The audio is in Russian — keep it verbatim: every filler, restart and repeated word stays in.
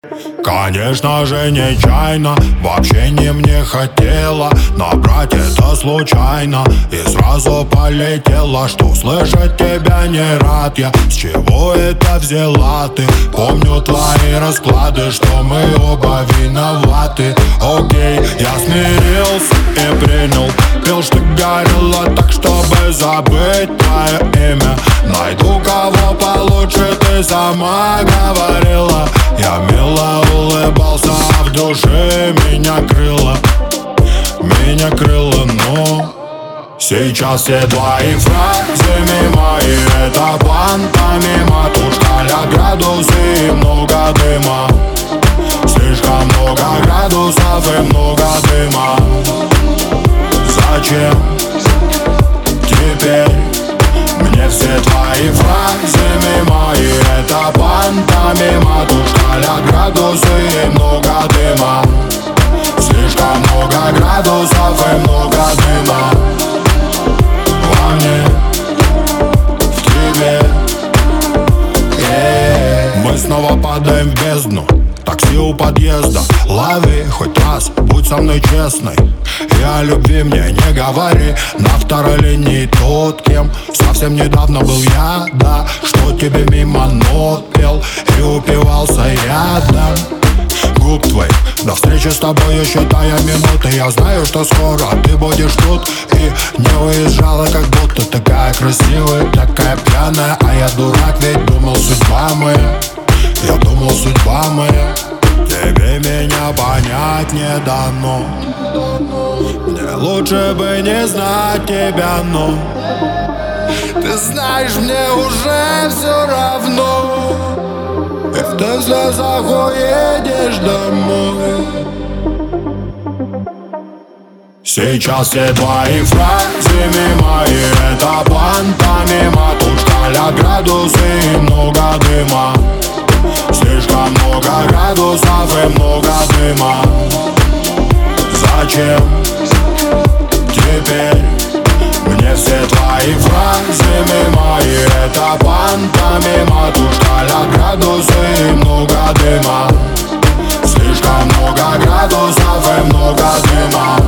Конечно же нечаянно, вообще не мне хотела набрать это случайно и сразу полетела. Что слышать тебя не рад я, с чего это взяла ты? Помню твои расклады, что мы оба виноваты. Окей, я смирился и принял, пил, что горело так, чтобы забыть твое имя. Найду кого получше, ты сама говорила. Я мило улыбался, а в душе меня крыло, меня крыло, но сейчас все твои фразы мимо, и это пантомима. Тут шкаля градусы и много дыма, слишком много градусов и много дыма. Зачем теперь мне все твои фразы мимо, и это пантомима. Тут шкаля градусы и много дыма, слишком много градусов и много дыма. Во мне, в тебе, yeah. Мы снова падаем в бездну, такси у подъезда. Лови хоть раз, будь со мной честной, и о любви мне не говори. На второй линии тот, кем совсем недавно был я, да. Что тебе мимо нот пел и упивался ядом губ твоих. До встречи с тобой я считаю минуты. Я знаю, что скоро ты будешь тут, и не уезжала, как будто такая красивая, такая пьяная. А я дурак, ведь думал, судьба моя, я думал, судьба моя. Тебе меня понять не дано, мне лучше бы не знать тебя, но ты знаешь, мне уже все равно, и ты в слезах уедешь домой. Сейчас все твои фразы мимо, и это пантомима. Тут шкаля градусы и много дыма, слишком много градусов и много дыма. Зачем теперь мне все твои фразы мимо, и это пантомима. Тут шкаля градусы и много дыма, слишком много градусов и много дыма.